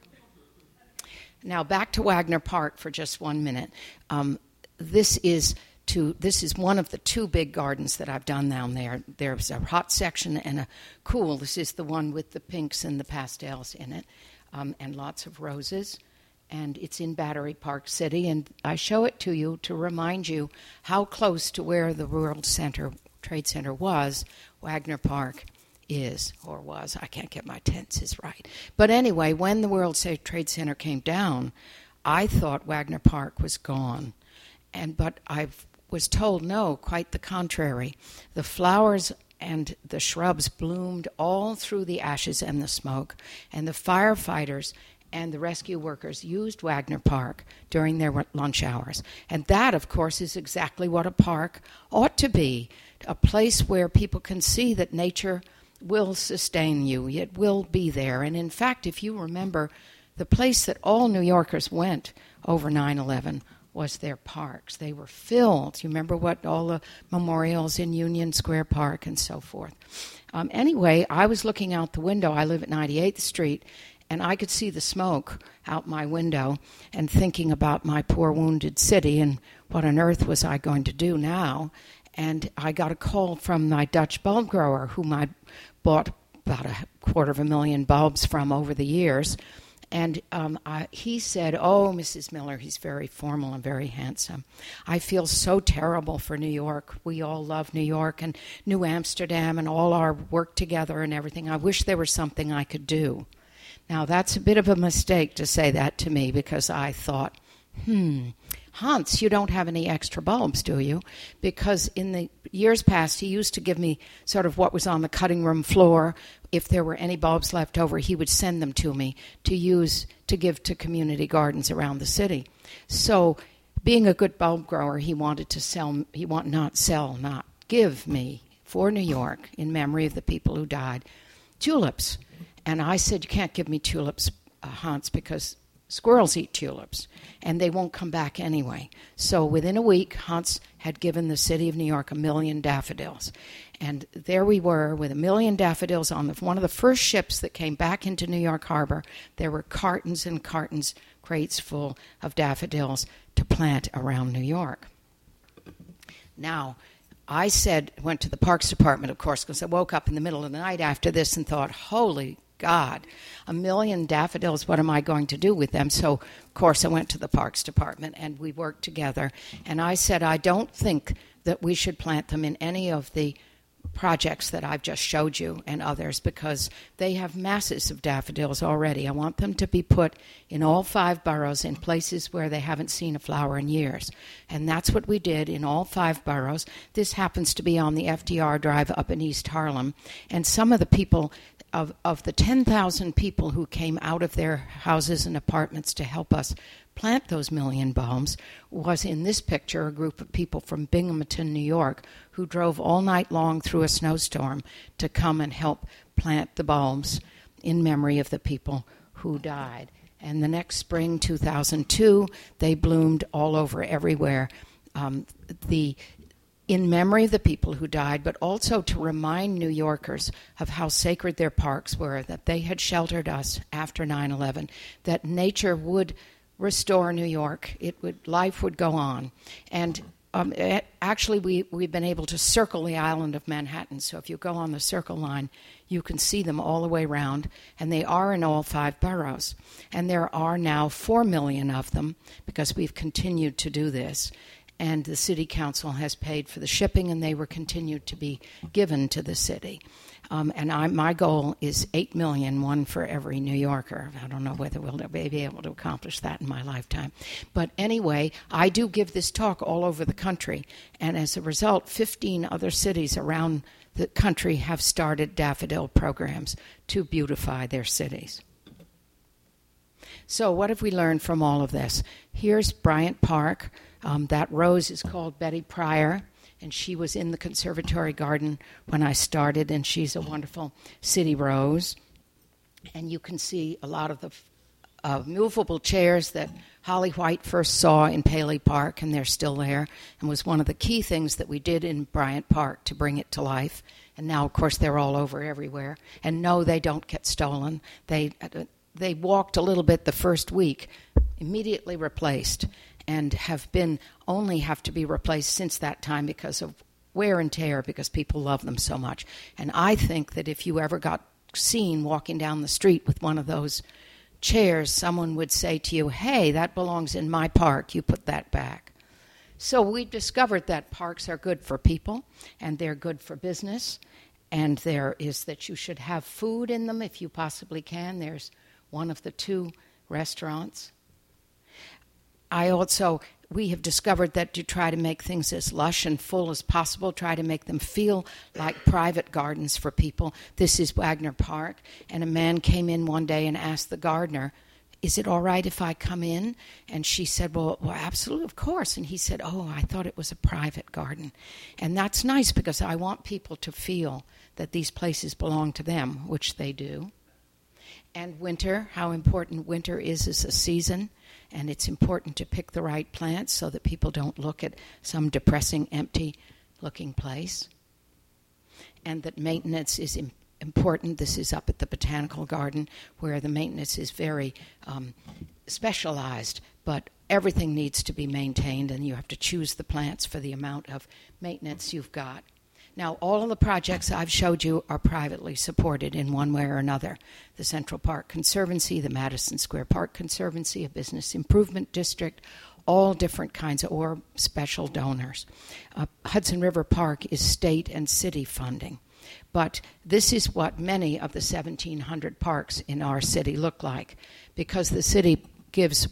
Now back to Wagner Park for just 1 minute. This is one of the two big gardens that I've done down there. There's a hot section and a cool. This is the one with the pinks and the pastels in it, and lots of roses. And it's in Battery Park City. And I show it to you to remind you how close to where the World Trade Center was, Wagner Park is, or was. I can't get my tenses right. But anyway, when the World Trade Center came down, I thought Wagner Park was gone. But I was told, no, quite the contrary. The flowers and the shrubs bloomed all through the ashes and the smoke, and the firefighters and the rescue workers used Wagner Park during their lunch hours. And that, of course, is exactly what a park ought to be, a place where people can see that nature will sustain you. It will be there. And in fact, if you remember, the place that all New Yorkers went over 9/11 was their parks. They were filled. You remember what all the memorials in Union Square Park and so forth. Anyway, I was looking out the window. I live at 98th Street, and I could see the smoke out my window and thinking about my poor wounded city and what on earth was I going to do now. And I got a call from my Dutch bulb grower, whom I bought about 250,000 bulbs from over the years. And he said, "Oh, Mrs. Miller," he's very formal and very handsome, "I feel so terrible for New York. We all love New York and New Amsterdam and all our work together and everything. I wish there was something I could do." Now, that's a bit of a mistake to say that to me, because I thought, Hans, you don't have any extra bulbs, do you? Because in the years past, he used to give me sort of what was on the cutting room floor. If there were any bulbs left over, he would send them to me to use to give to community gardens around the city. So, being a good bulb grower, he wanted to give me, for New York, in memory of the people who died, tulips. And I said, "You can't give me tulips, Hans, because squirrels eat tulips, and they won't come back anyway." So within a week, Hans had given the city of New York 1 million daffodils. And there we were with 1 million daffodils on one of the first ships that came back into New York Harbor. There were cartons and cartons, crates full of daffodils to plant around New York. Now, I went to the Parks Department, of course, because I woke up in the middle of the night after this and thought, holy God, 1 million daffodils, what am I going to do with them? So, of course, I went to the Parks Department, and we worked together. And I said, I don't think that we should plant them in any of the projects that I've just showed you and others, because they have masses of daffodils already. I want them to be put in all 5 boroughs in places where they haven't seen a flower in years. And that's what we did in all 5 boroughs. This happens to be on the FDR Drive up in East Harlem. And some of the people, of the 10,000 people who came out of their houses and apartments to help us plant those 1 million bulbs, was in this picture a group of people from Binghamton, New York, who drove all night long through a snowstorm to come and help plant the bulbs in memory of the people who died. And the next spring, 2002, they bloomed all over everywhere. In memory of the people who died, but also to remind New Yorkers of how sacred their parks were, that they had sheltered us after 9/11, that nature would restore New York. Life would go on. And actually, we've been able to circle the island of Manhattan. So if you go on the Circle Line, you can see them all the way around. And they are in all 5 boroughs. And there are now 4 million of them, because we've continued to do this. And the city council has paid for the shipping, and they were continued to be given to the city. My goal is 8 million, one for every New Yorker. I don't know whether we'll be able to accomplish that in my lifetime. But anyway, I do give this talk all over the country, and as a result, 15 other cities around the country have started daffodil programs to beautify their cities. So what have we learned from all of this? Here's Bryant Park. That rose is called Betty Pryor, and she was in the conservatory garden when I started, and she's a wonderful city rose. And you can see a lot of the movable chairs that Holly White first saw in Paley Park, and they're still there, and was one of the key things that we did in Bryant Park to bring it to life. And now, of course, they're all over everywhere. And no, they don't get stolen. They walked a little bit the first week, immediately replaced, and have to be replaced since that time because of wear and tear, because people love them so much. And I think that if you ever got seen walking down the street with one of those chairs, someone would say to you, "Hey, that belongs in my park, you put that back." So we discovered that parks are good for people, and they're good for business, and there is that you should have food in them if you possibly can. There's one of the 2 restaurants. We have discovered that to try to make things as lush and full as possible, try to make them feel like private gardens for people. This is Wagner Park, and a man came in one day and asked the gardener, "Is it all right if I come in?" And she said, well, absolutely, of course. And he said, "Oh, I thought it was a private garden." And that's nice, because I want people to feel that these places belong to them, which they do. And winter, how important winter is as a season. And it's important to pick the right plants so that people don't look at some depressing, empty-looking place. And that maintenance is important. This is up at the Botanical Garden, where the maintenance is very specialized, but everything needs to be maintained, and you have to choose the plants for the amount of maintenance you've got. Now, all of the projects I've showed you are privately supported in one way or another. The Central Park Conservancy, the Madison Square Park Conservancy, a business improvement district, all different kinds, or special donors. Hudson River Park is state and city funding. But this is what many of the 1,700 parks in our city look like, because the city gives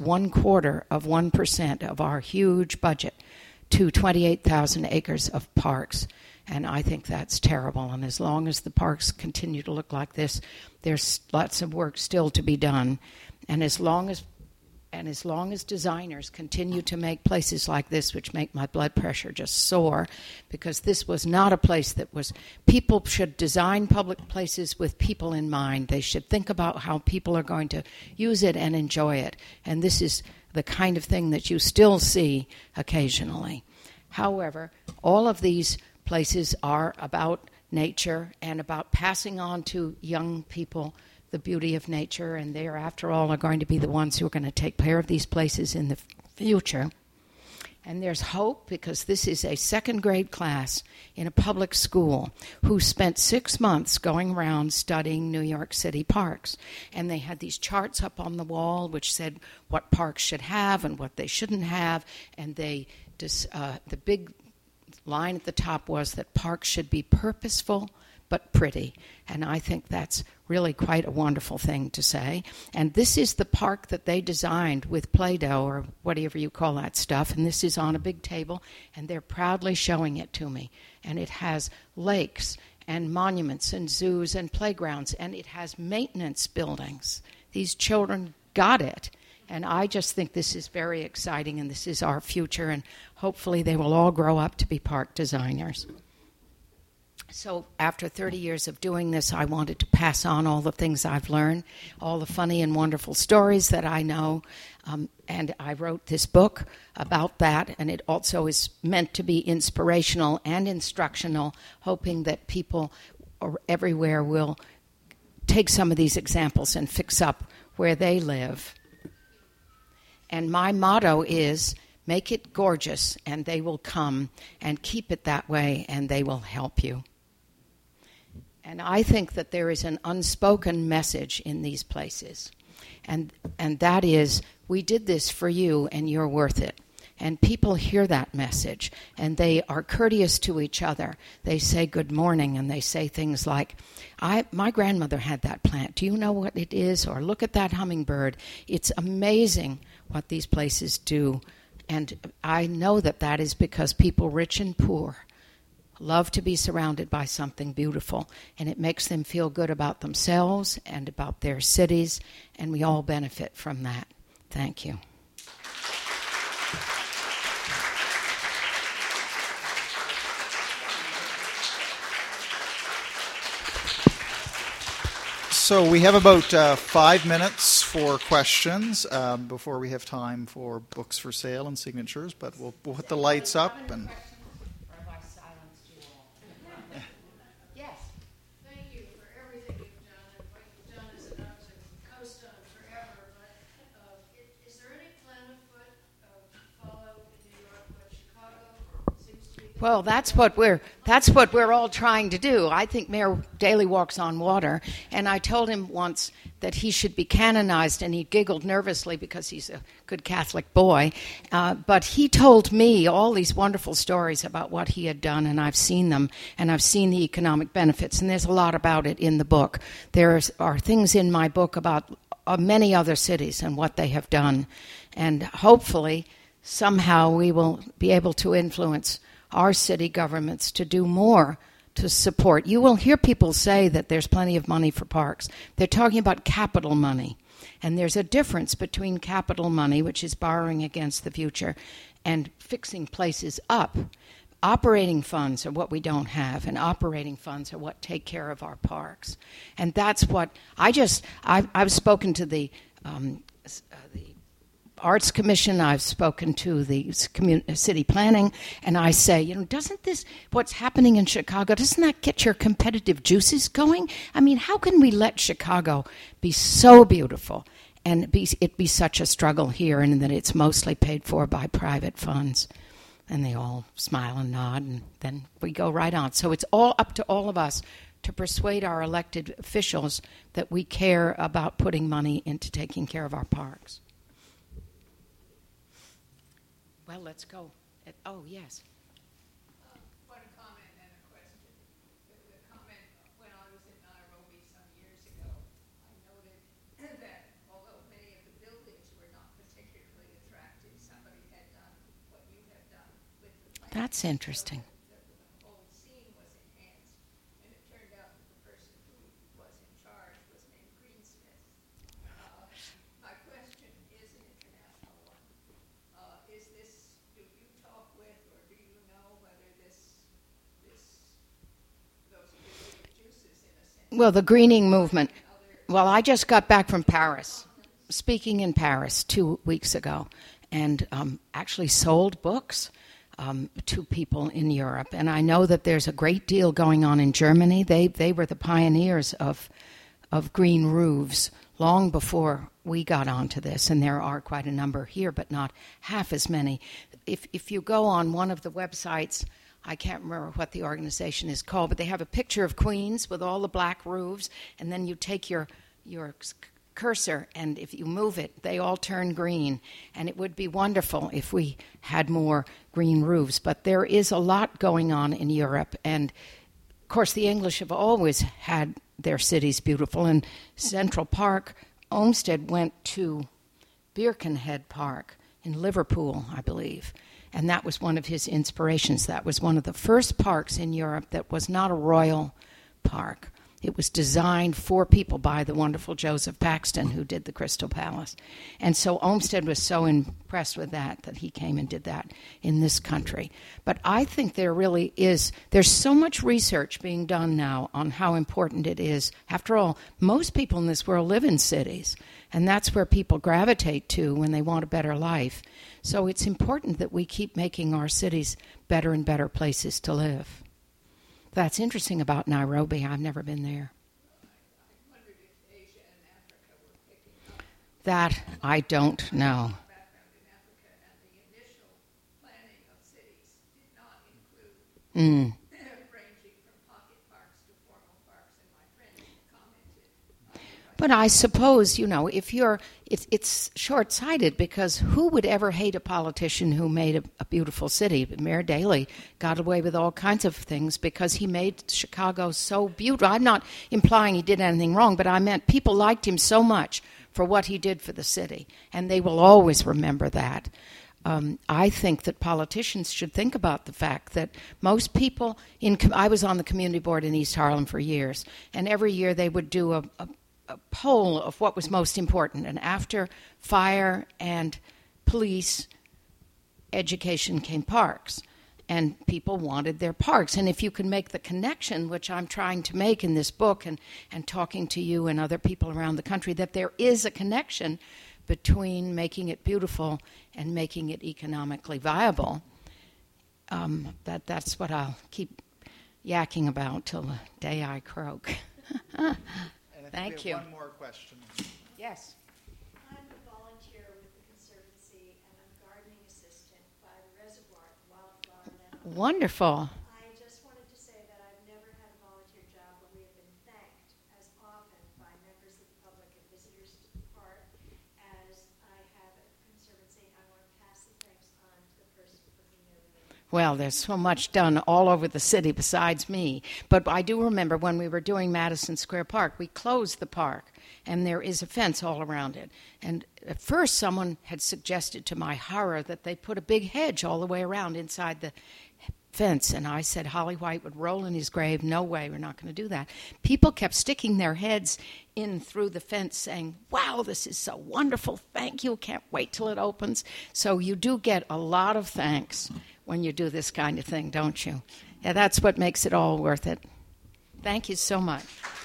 1/4% of our huge budget to 28,000 acres of parks. And I think that's terrible. And as long as the parks continue to look like this, there's lots of work still to be done. And as long as designers continue to make places like this, which make my blood pressure just soar, because this was not a place that was... People should design public places with people in mind. They should think about how people are going to use it and enjoy it. And this is the kind of thing that you still see occasionally. However, all of these places are about nature and about passing on to young people the beauty of nature, and they are, after all, are going to be the ones who are going to take care of these places in the future. And there's hope, because this is a second grade class in a public school who spent 6 months going around studying New York City parks. And they had these charts up on the wall which said what parks should have and what they shouldn't have. And the big line at the top was that parks should be purposeful but pretty. And I think that's really quite a wonderful thing to say. And this is the park that they designed with Play-Doh, or whatever you call that stuff. And this is on a big table, and they're proudly showing it to me. And it has lakes and monuments and zoos and playgrounds, and it has maintenance buildings. These children got it. And I just think this is very exciting, and this is our future, and hopefully they will all grow up to be park designers. So after 30 years of doing this, I wanted to pass on all the things I've learned, all the funny and wonderful stories that I know, and I wrote this book about that, and it also is meant to be inspirational and instructional, hoping that people everywhere will take some of these examples and fix up where they live. And my motto is, make it gorgeous, and they will come, and keep it that way, and they will help you. And I think that there is an unspoken message in these places. And that is, we did this for you, and you're worth it. And people hear that message, and they are courteous to each other. They say good morning, and they say things like, my grandmother had that plant. Do you know what it is? Or look at that hummingbird. It's amazing what these places do. And I know that that is because people, rich and poor, love to be surrounded by something beautiful, and it makes them feel good about themselves and about their cities, and we all benefit from that. Thank you. So we have about 5 minutes for questions before we have time for books for sale and signatures, but we'll put the lights up and... Well, that's what we're all trying to do. I think Mayor Daley walks on water, and I told him once that he should be canonized, and he giggled nervously because he's a good Catholic boy. But he told me all these wonderful stories about what he had done, and I've seen them, and I've seen the economic benefits, and there's a lot about it in the book. There are things in my book about many other cities and what they have done, and hopefully somehow we will be able to influence our city governments to do more to support. You will hear people say that there's plenty of money for parks. They're talking about capital money. And there's a difference between capital money, which is borrowing against the future, and fixing places up. Operating funds are what we don't have, and operating funds are what take care of our parks. And that's what I've spoken to the Arts Commission, I've spoken to the city planning, and I say, doesn't this, what's happening in Chicago, doesn't that get your competitive juices going? I mean, how can we let Chicago be so beautiful and it be such a struggle here, and that it's mostly paid for by private funds? And they all smile and nod, and then we go right on. So it's all up to all of us to persuade our elected officials that we care about putting money into taking care of our parks. Well, let's go. Oh, yes. One comment and a question. The comment, when I was in Nairobi some years ago, I noted that although many of the buildings were not particularly attractive, somebody had done what you have done with the plan. That's interesting. The whole scene was enhanced, and it turned out that the person who was in charge was named Greensmith. My question is an international one. Do you talk with, or do you know whether those creative juices, in a sense, Well, the greening movement. Well, I just got back from Paris, speaking in Paris 2 weeks ago, and actually sold books to people in Europe. And I know that there's a great deal going on in Germany. They were the pioneers of green roofs long before we got onto this, and there are quite a number here, but not half as many. If you go on one of the websites, I can't remember what the organization is called, but they have a picture of Queens with all the black roofs, and then you take your cursor, and if you move it, they all turn green. And it would be wonderful if we had more green roofs. But there is a lot going on in Europe, and of course the English have always had their cities beautiful. And Central Park, Olmsted went to Birkenhead Park in Liverpool, I believe, and that was one of his inspirations. That was one of the first parks in Europe that was not a royal park. It was designed for people by the wonderful Joseph Paxton, who did the Crystal Palace. And so Olmsted was so impressed with that he came and did that in this country. But I think there's so much research being done now on how important it is. After all, most people in this world live in cities, and that's where people gravitate to when they want a better life. So it's important that we keep making our cities better and better places to live. That's interesting about Nairobi. I've never been there. I wondered if Asia and Africa were picking up That I don't know. background in Africa, and the initial planning of cities did not include ranging from pocket parks to formal parks, and my friend commented. But I suppose, it's short-sighted, because who would ever hate a politician who made a beautiful city? Mayor Daley got away with all kinds of things because he made Chicago so beautiful. I'm not implying he did anything wrong, but I meant people liked him so much for what he did for the city, and they will always remember that. I think that politicians should think about the fact that most people I was on the community board in East Harlem for years, and every year they would do a poll of what was most important. And after fire and police, education came parks. And people wanted their parks. And if you can make the connection, which I'm trying to make in this book and talking to you and other people around the country, that there is a connection between making it beautiful and making it economically viable, that's what I'll keep yakking about till the day I croak. Thank you. One more question. Yes. I'm a volunteer with the Conservancy, and I'm gardening assistant by the reservoir at the Wildflower Meadow. Wonderful. I just wanted to say that I've never had a volunteer job, but we have been thanked as often by members of the public and visitors to the park as I have at the Conservancy. I want to pass the thanks on to the person for whom they're really. Well, there's so much done all over the city besides me. But I do remember when we were doing Madison Square Park, we closed the park, and there is a fence all around it. And at first, someone had suggested, to my horror, that they put a big hedge all the way around inside the fence. And I said Holly White would roll in his grave. No way, we're not going to do that. People kept sticking their heads in through the fence saying, wow, this is so wonderful. Thank you. Can't wait till it opens. So you do get a lot of thanks when you do this kind of thing, don't you? Yeah, that's what makes it all worth it. Thank you so much.